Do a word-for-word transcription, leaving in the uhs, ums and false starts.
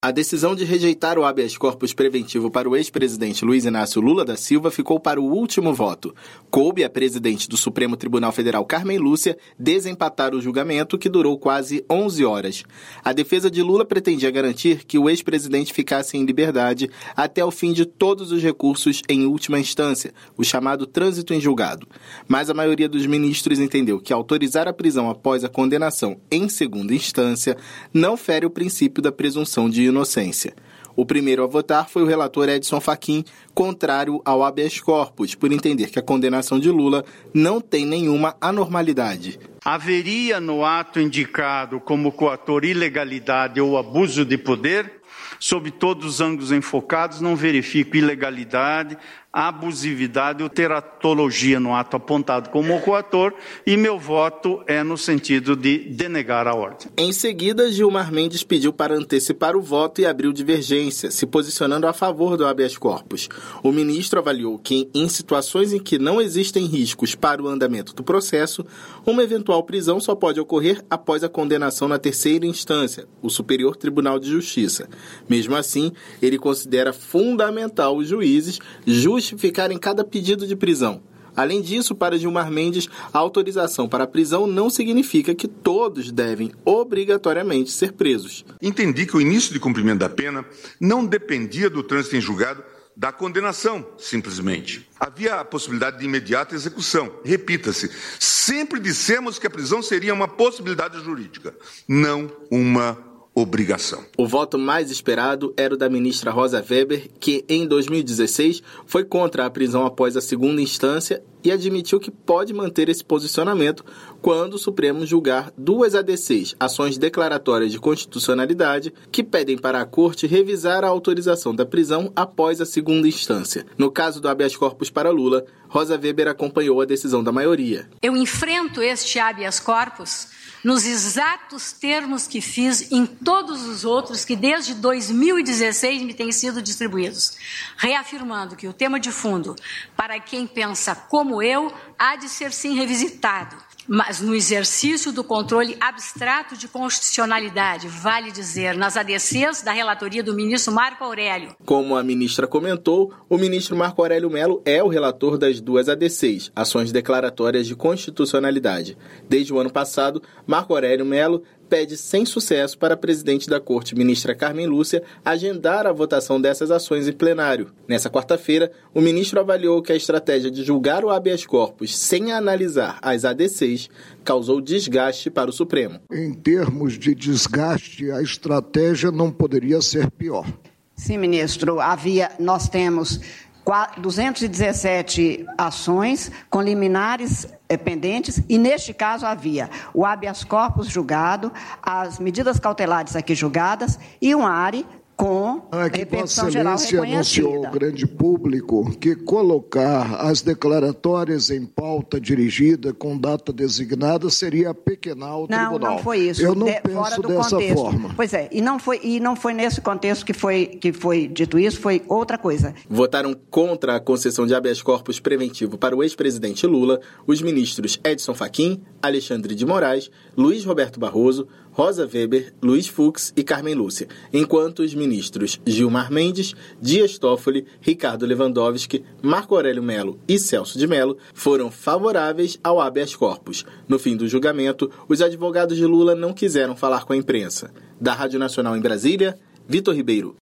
A decisão de rejeitar o habeas corpus preventivo para o ex-presidente Luiz Inácio Lula da Silva ficou para o último voto. Coube à presidente do Supremo Tribunal Federal, Carmen Lúcia, desempatar o julgamento, que durou quase onze horas. A defesa de Lula pretendia garantir que o ex-presidente ficasse em liberdade até o fim de todos os recursos em última instância, o chamado trânsito em julgado. Mas a maioria dos ministros entendeu que autorizar a prisão após a condenação em segunda instância não fere o princípio da presunção de inocência. O primeiro a votar foi o relator Edson Fachin, contrário ao habeas corpus, por entender que a condenação de Lula não tem nenhuma anormalidade. Haveria no ato indicado como coator ilegalidade ou abuso de poder? Sob todos os ângulos enfocados, não verifico ilegalidade, abusividade ou teratologia no ato apontado como coator, e meu voto é no sentido de denegar a ordem. Em seguida, Gilmar Mendes pediu para antecipar o voto e abriu divergência, se posicionando a favor do habeas corpus. O ministro avaliou que, em situações em que não existem riscos para o andamento do processo, uma eventual prisão só pode ocorrer após a condenação na terceira instância, o Superior Tribunal de Justiça. Mesmo assim, ele considera fundamental os juízes justificarem cada pedido de prisão. Além disso, para Gilmar Mendes, a autorização para a prisão não significa que todos devem obrigatoriamente ser presos. Entendi que o início de cumprimento da pena não dependia do trânsito em julgado da condenação, simplesmente. Havia a possibilidade de imediata execução. Repita-se, sempre dissemos que a prisão seria uma possibilidade jurídica, não uma obrigação. O voto mais esperado era o da ministra Rosa Weber, que em dois mil e dezesseis foi contra a prisão após a segunda instância e admitiu que pode manter esse posicionamento quando o Supremo julgar duas A D Cs, ações declaratórias de constitucionalidade, que pedem para a Corte revisar a autorização da prisão após a segunda instância. No caso do habeas corpus para Lula, Rosa Weber acompanhou a decisão da maioria. Eu enfrento este habeas corpus nos exatos termos que fiz em todos os outros que desde dois mil e dezesseis me têm sido distribuídos, reafirmando que o tema de fundo, para quem pensa como eu, há de ser sim revisitado, mas no exercício do controle abstrato de constitucionalidade, vale dizer, nas A D Cs da relatoria do ministro Marco Aurélio. Como a ministra comentou, o ministro Marco Aurélio Mello é o relator das duas A D Cs, ações declaratórias de constitucionalidade. Desde o ano passado, Marco Aurélio Mello pede sem sucesso para a presidente da Corte, ministra Carmen Lúcia, agendar a votação dessas ações em plenário. Nessa quarta-feira, o ministro avaliou que a estratégia de julgar o habeas corpus sem analisar as A D Cs causou desgaste para o Supremo. Em termos de desgaste, a estratégia não poderia ser pior. Sim, ministro. Havia, nós temos duzentas e dezessete ações com liminares pendentes e, neste caso, havia o habeas corpus julgado, as medidas cautelares aqui julgadas e um A R I com ah, que repetição geral reconhecida. Anunciou ao grande público que colocar as declaratórias em pauta dirigida com data designada seria pequenar o não, tribunal. Não, não foi isso. Eu não de, penso fora do dessa contexto. forma. Pois é, e não foi, e não foi nesse contexto que foi, que foi dito isso, foi outra coisa. Votaram contra a concessão de habeas corpus preventivo para o ex-presidente Lula os ministros Edson Fachin, Alexandre de Moraes, Luiz Roberto Barroso, Rosa Weber, Luiz Fux e Carmen Lúcia, enquanto os ministros Gilmar Mendes, Dias Toffoli, Ricardo Lewandowski, Marco Aurélio Mello e Celso de Mello foram favoráveis ao habeas corpus. No fim do julgamento, os advogados de Lula não quiseram falar com a imprensa. Da Rádio Nacional em Brasília, Vitor Ribeiro.